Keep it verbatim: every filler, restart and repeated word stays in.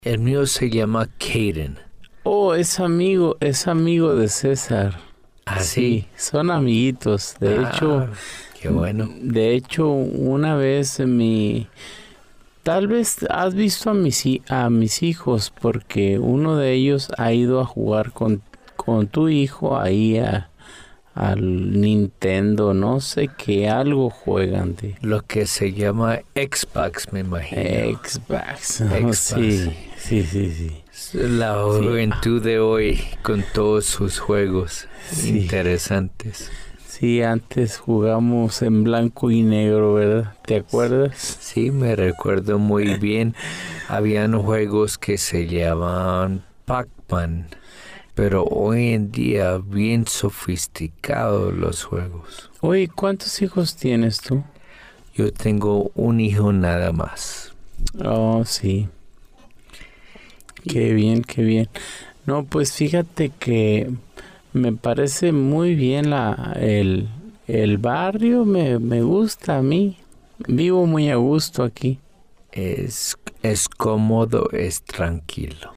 El mío se llama Caden. Oh, es amigo, es amigo de César. ¿Ah, Sí, sí? son amiguitos. De Ah, hecho, qué bueno. de hecho, una vez mi, tal vez has visto a mis, hi- a mis hijos, porque uno de ellos ha ido a jugar con, con tu hijo ahí a- al Nintendo, no sé qué, algo juegan de Lo que se llama Xbox, me imagino. Xbox. Xbox. Sí, sí, sí, sí. La Sí. juventud de hoy con todos sus juegos Sí. interesantes. Sí, antes jugamos en blanco y negro, ¿verdad? ¿Te acuerdas? Sí, me recuerdo muy bien. Habían juegos que se llamaban Pac-Man, pero hoy en día bien sofisticados los juegos. Oye, ¿cuántos hijos tienes tú? Yo tengo un hijo nada más. Oh, sí. Qué bien, qué bien. No, pues fíjate que me parece muy bien la, el, el barrio, me, me gusta a mí. Vivo muy a gusto aquí. Es, es cómodo, es tranquilo.